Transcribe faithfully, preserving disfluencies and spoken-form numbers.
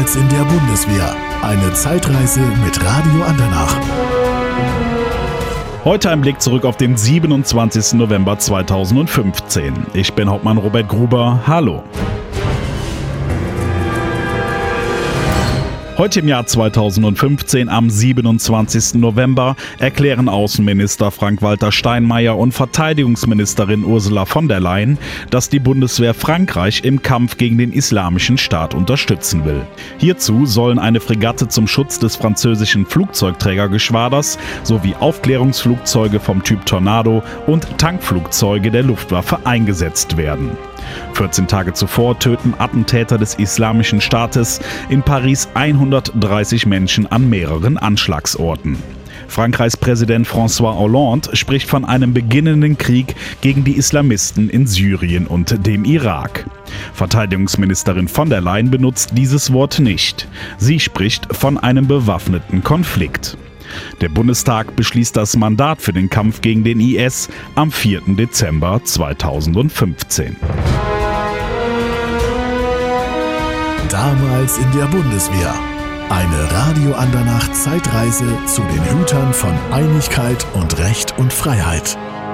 Damals in der Bundeswehr. Eine Zeitreise mit Radio Andernach. Heute ein Blick zurück auf den siebenundzwanzigsten November zweitausendfünfzehn. Ich bin Hauptmann Robert Gruber. Hallo. Heute im Jahr zweitausendfünfzehn, am siebenundzwanzigsten November, erklären Außenminister Frank-Walter Steinmeier und Verteidigungsministerin Ursula von der Leyen, dass die Bundeswehr Frankreich im Kampf gegen den Islamischen Staat unterstützen will. Hierzu sollen eine Fregatte zum Schutz des französischen Flugzeugträgergeschwaders sowie Aufklärungsflugzeuge vom Typ Tornado und Tankflugzeuge der Luftwaffe eingesetzt werden. vierzehn Tage zuvor töten Attentäter des Islamischen Staates in Paris hundertdreißig Menschen an mehreren Anschlagsorten. Frankreichs Präsident François Hollande spricht von einem beginnenden Krieg gegen die Islamisten in Syrien und dem Irak. Verteidigungsministerin von der Leyen benutzt dieses Wort nicht. Sie spricht von einem bewaffneten Konflikt. Der Bundestag beschließt das Mandat für den Kampf gegen den I S am vierten Dezember zweitausendfünfzehn. Damals in der Bundeswehr. Eine Radio Andernach Zeitreise zu den Hütern von Einigkeit und Recht und Freiheit.